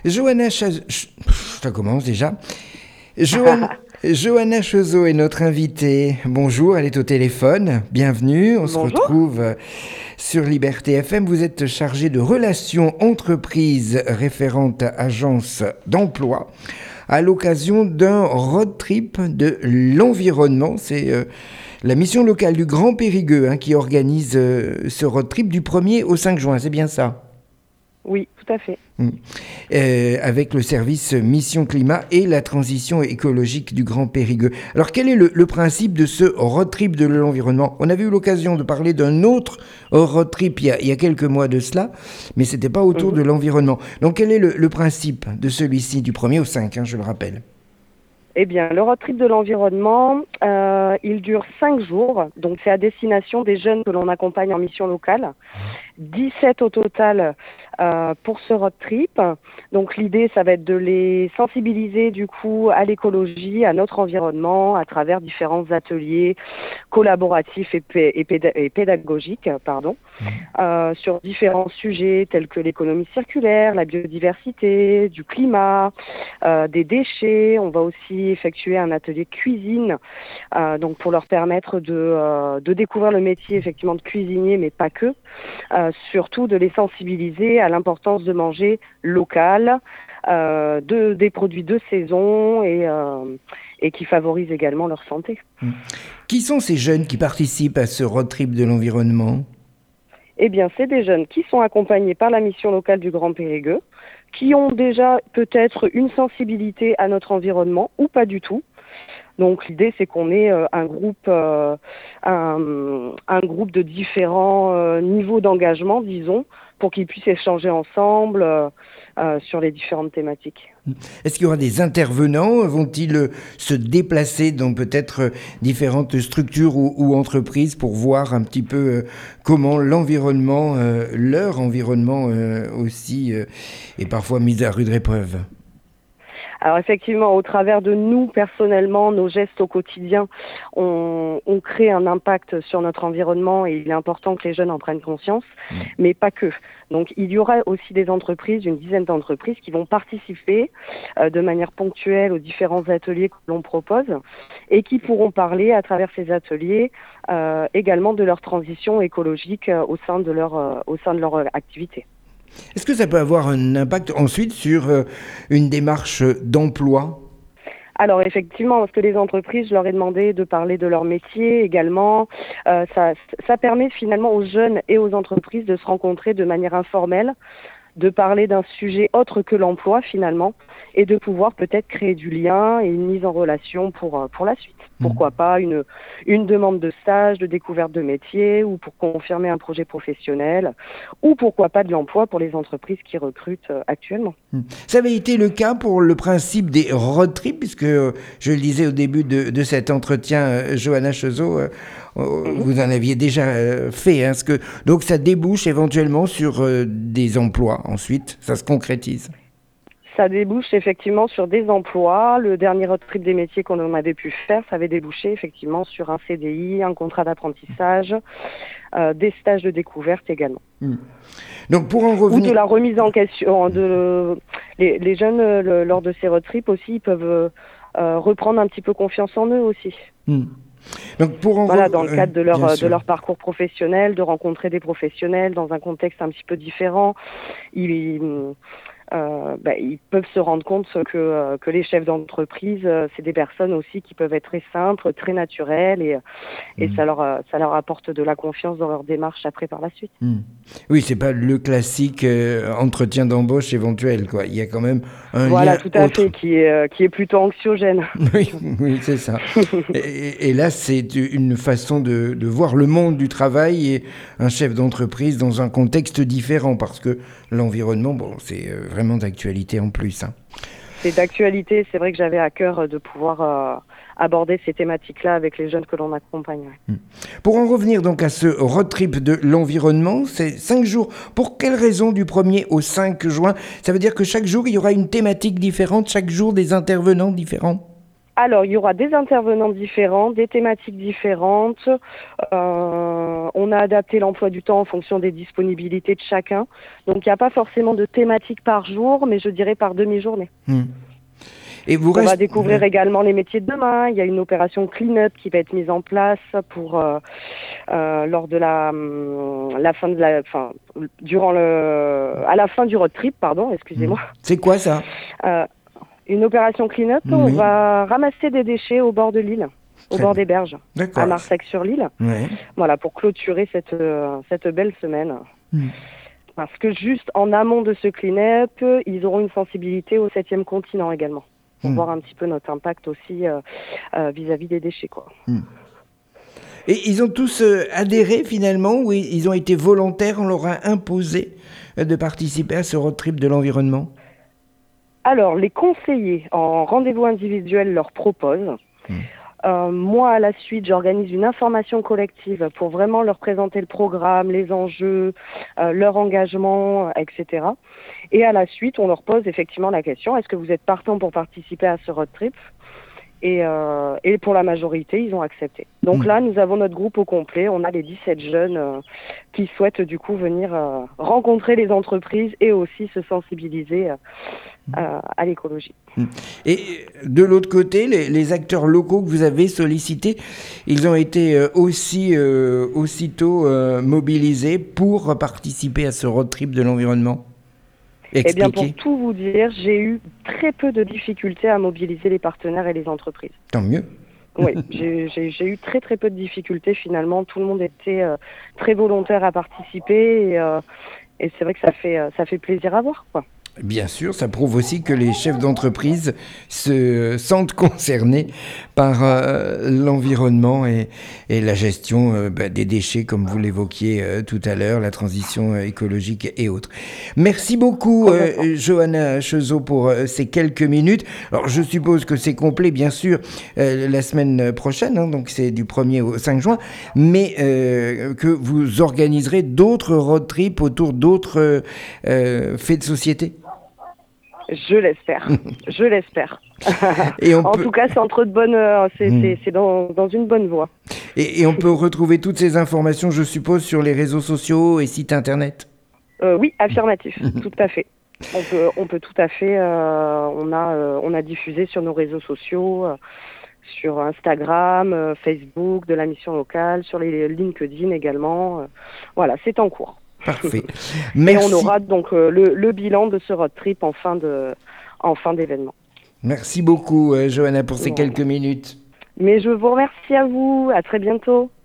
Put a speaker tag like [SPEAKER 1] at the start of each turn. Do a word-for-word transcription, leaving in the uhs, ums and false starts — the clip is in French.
[SPEAKER 1] Johanna Chaz... Ch- Ça commence déjà. Johan- Johanna Chazot est notre invitée. Bonjour, elle est au téléphone. Bienvenue, on se
[SPEAKER 2] Bonjour.
[SPEAKER 1] retrouve sur Liberté F M. Vous êtes chargée de relations entreprises référente à agence d'emploi à l'occasion d'un road trip de l'environnement. C'est euh, la mission locale du Grand Périgueux hein, qui organise euh, ce road trip du premier au cinq juin. C'est bien ça?
[SPEAKER 2] Oui, tout à fait.
[SPEAKER 1] Mm. Euh, avec le service Mission Climat et la transition écologique du Grand Périgueux. Alors quel est le, le principe de ce road trip de l'environnement? On avait eu l'occasion de parler d'un autre road trip il y a, il y a quelques mois de cela, mais ce n'était pas autour
[SPEAKER 2] Mhm.
[SPEAKER 1] de l'environnement. Donc quel est le, le principe de celui-ci, du premier au cinq, hein, je le rappelle?
[SPEAKER 2] Eh bien, le road trip de l'environnement, euh, il dure cinq jours. Donc, c'est à destination des jeunes que l'on accompagne en mission locale. dix-sept au total euh, pour ce road trip. Donc, l'idée, ça va être de les sensibiliser du coup à l'écologie, à notre environnement, à travers différents ateliers collaboratifs et, pé- et péda- et pédagogiques, pardon. Euh, sur différents sujets tels que l'économie circulaire, la biodiversité, du climat, euh, des déchets. On va aussi effectuer un atelier cuisine, euh, donc pour leur permettre de, euh, de découvrir le métier effectivement de cuisinier, mais pas que. Euh, surtout de les sensibiliser à l'importance de manger local, euh, de, des produits de saison et, euh, et qui favorisent également leur santé.
[SPEAKER 1] Mm. Qui sont ces jeunes qui participent à ce road trip de l'environnement?
[SPEAKER 2] Eh bien, c'est des jeunes qui sont accompagnés par la mission locale du Grand Périgueux, qui ont déjà peut-être une sensibilité à notre environnement ou pas du tout. Donc l'idée c'est qu'on ait euh, un groupe, euh, un, un groupe de différents euh, niveaux d'engagement, disons, pour qu'ils puissent échanger ensemble euh, euh, sur les différentes thématiques.
[SPEAKER 1] Est-ce qu'il y aura des intervenants? Vont-ils euh, se déplacer dans peut-être euh, différentes structures ou, ou entreprises pour voir un petit peu euh, comment l'environnement, euh, leur environnement euh, aussi, euh, est parfois mis à rude épreuve?
[SPEAKER 2] Alors effectivement, au travers de nous personnellement, nos gestes au quotidien, on, on crée un impact sur notre environnement et il est important que les jeunes en prennent conscience,
[SPEAKER 1] Mm.
[SPEAKER 2] mais pas que. Donc il y aura aussi des entreprises, une dizaine d'entreprises qui vont participer euh, de manière ponctuelle aux différents ateliers que l'on propose et qui pourront parler à travers ces ateliers euh, également de leur transition écologique euh, au sein de leur, euh, au sein de leur euh, activité.
[SPEAKER 1] Est-ce que ça peut avoir un impact ensuite sur euh, une démarche d'emploi?
[SPEAKER 2] Alors effectivement, parce que les entreprises, je leur ai demandé de parler de leur métier également. Euh, ça, ça permet finalement aux jeunes et aux entreprises de se rencontrer de manière informelle, de parler d'un sujet autre que l'emploi finalement, et de pouvoir peut-être créer du lien et une mise en relation pour, euh, pour la suite.
[SPEAKER 1] Mm.
[SPEAKER 2] Pourquoi pas une, une demande de stage, de découverte de métier, ou pour confirmer un projet professionnel, ou pourquoi pas de l'emploi pour les entreprises qui recrutent euh, actuellement.
[SPEAKER 1] Mm. Ça avait été le cas pour le principe des road trips, puisque euh, je le disais au début de, de cet entretien, euh, Johanna Chazot, euh, euh,
[SPEAKER 2] Mhm.
[SPEAKER 1] vous en aviez déjà euh, fait. Hein, ce que, donc ça débouche éventuellement sur euh, des emplois ensuite, ça se concrétise.
[SPEAKER 2] Ça débouche effectivement sur des emplois. Le dernier road trip des métiers qu'on avait pu faire, ça avait débouché effectivement sur un C D I, un contrat d'apprentissage, euh, des stages de découverte également.
[SPEAKER 1] Mm. Donc pour en
[SPEAKER 2] Ou de
[SPEAKER 1] revenir...
[SPEAKER 2] la remise en question. De, les, les jeunes, euh, le- lors de ces road trips aussi, ils peuvent euh, euh, reprendre un petit peu confiance en eux aussi.
[SPEAKER 1] Mm. Donc pour en
[SPEAKER 2] Voilà,
[SPEAKER 1] re-
[SPEAKER 2] dans le
[SPEAKER 1] euh,
[SPEAKER 2] cadre de leur,
[SPEAKER 1] bien
[SPEAKER 2] euh, de
[SPEAKER 1] sûr.
[SPEAKER 2] leur parcours professionnel, de rencontrer des professionnels dans un contexte un petit peu différent. Ils, euh, bah, ils peuvent se rendre compte que, euh, que les chefs d'entreprise, euh, c'est des personnes aussi qui peuvent être très simples, très naturelles et, et
[SPEAKER 1] Mm.
[SPEAKER 2] ça, leur, euh, ça leur apporte de la confiance dans leur démarche après par la suite.
[SPEAKER 1] Mm. Oui, c'est pas le classique euh, entretien d'embauche éventuel, quoi. Il y a quand même un
[SPEAKER 2] Voilà,
[SPEAKER 1] lien
[SPEAKER 2] tout à
[SPEAKER 1] autre.
[SPEAKER 2] fait, qui est, euh, qui est plutôt anxiogène.
[SPEAKER 1] Oui, oui, c'est ça. Et, et là, c'est une façon de, de voir le monde du travail et un chef d'entreprise dans un contexte différent, parce que l'environnement, bon, c'est euh, vraiment d'actualité en plus. Hein.
[SPEAKER 2] C'est d'actualité, c'est vrai que j'avais à cœur de pouvoir euh, aborder ces thématiques-là avec les jeunes que l'on accompagne.
[SPEAKER 1] Mm. Pour en revenir donc à ce road trip de l'environnement, c'est cinq jours. Pour quelle raison du premier au cinq juin? Ça veut dire que chaque jour, il y aura une thématique différente, chaque jour des intervenants différents?
[SPEAKER 2] Alors, il y aura des intervenants différents, des thématiques différentes. Euh, on a adapté l'emploi du temps en fonction des disponibilités de chacun. Donc, il n'y a pas forcément de thématique par jour, mais je dirais par demi-journée.
[SPEAKER 1] Hum. Et vous
[SPEAKER 2] On
[SPEAKER 1] reste...
[SPEAKER 2] va découvrir également les métiers de demain. Il y a une opération clean-up qui va être mise en place pour euh, euh, lors de la, hum, la fin de la, enfin, durant le, à la fin du road trip, pardon, excusez-moi.
[SPEAKER 1] C'est quoi ça?
[SPEAKER 2] Euh, Une opération clean-up,
[SPEAKER 1] Oui.
[SPEAKER 2] on va ramasser des déchets au bord de l'île, au
[SPEAKER 1] Très
[SPEAKER 2] bord
[SPEAKER 1] bien.
[SPEAKER 2] des berges,
[SPEAKER 1] D'accord.
[SPEAKER 2] à Marsac-sur-l'Île.
[SPEAKER 1] Ouais.
[SPEAKER 2] Voilà, pour clôturer cette, euh, cette belle semaine.
[SPEAKER 1] Hum.
[SPEAKER 2] Parce que juste en amont de ce clean-up, ils auront une sensibilité au septième continent également. Pour
[SPEAKER 1] Hum.
[SPEAKER 2] voir un petit peu notre impact aussi euh, euh, vis-à-vis des déchets, quoi.
[SPEAKER 1] Hum. Et ils ont tous euh, adhéré finalement, ou ils ils ont été volontaires, on leur a imposé euh, de participer à ce road trip de l'environnement?
[SPEAKER 2] Alors, les conseillers en rendez-vous individuel leur proposent.
[SPEAKER 1] Mmh.
[SPEAKER 2] Euh, moi, à la suite, j'organise une information collective pour vraiment leur présenter le programme, les enjeux, euh, leur engagement, et cetera. Et à la suite, on leur pose effectivement la question, est-ce que vous êtes partant pour participer à ce road trip? Et, euh, et pour la majorité, ils ont accepté. Donc
[SPEAKER 1] Mmh.
[SPEAKER 2] là, nous avons notre groupe au complet. On a les dix-sept jeunes euh, qui souhaitent du coup venir euh, rencontrer les entreprises et aussi se sensibiliser euh, euh, à l'écologie.
[SPEAKER 1] Et de l'autre côté, les, les acteurs locaux que vous avez sollicités, ils ont été euh, aussi euh, aussitôt euh, mobilisés pour participer à ce road trip de l'environnement?
[SPEAKER 2] Eh bien, pour
[SPEAKER 1] Expliquez.
[SPEAKER 2] tout vous dire, j'ai eu très peu de difficultés à mobiliser les partenaires et les entreprises.
[SPEAKER 1] Tant mieux.
[SPEAKER 2] Oui, j'ai, j'ai, j'ai eu très très peu de difficultés finalement. Tout le monde était euh, très volontaire à participer et, euh, et c'est vrai que ça fait euh, ça fait plaisir à voir, quoi.
[SPEAKER 1] Bien sûr, ça prouve aussi que les chefs d'entreprise se sentent concernés par euh, l'environnement et, et la gestion euh, bah, des déchets, comme vous l'évoquiez euh, tout à l'heure, la transition euh, écologique et autres. Merci beaucoup, euh, Johanna Chezot, pour euh, ces quelques minutes. Alors, je suppose que c'est complet, bien sûr, euh, la semaine prochaine, hein, donc c'est du premier au cinq juin, mais euh, que vous organiserez d'autres road trips autour d'autres euh, faits de société.
[SPEAKER 2] Je l'espère, je l'espère.
[SPEAKER 1] Et on
[SPEAKER 2] en
[SPEAKER 1] peut...
[SPEAKER 2] tout cas, c'est entre de bonnes, euh, c'est,
[SPEAKER 1] Mmh.
[SPEAKER 2] c'est, c'est dans, dans une bonne voie.
[SPEAKER 1] Et, et on peut retrouver toutes ces informations, je suppose, sur les réseaux sociaux et sites internet.
[SPEAKER 2] Euh, oui, affirmatif, tout à fait. On peut, on peut tout à fait. Euh, on a, euh, on a diffusé sur nos réseaux sociaux, euh, sur Instagram, euh, Facebook, de la mission locale, sur les LinkedIn également. Euh, voilà, c'est en cours.
[SPEAKER 1] Parfait.
[SPEAKER 2] Merci. Et on
[SPEAKER 1] Merci.
[SPEAKER 2] aura donc euh, le, le bilan de ce road trip en fin de, en fin d'événement.
[SPEAKER 1] Merci beaucoup, euh, Johanna, pour ces
[SPEAKER 2] Bon.
[SPEAKER 1] quelques minutes.
[SPEAKER 2] Mais je vous remercie à vous. À très bientôt.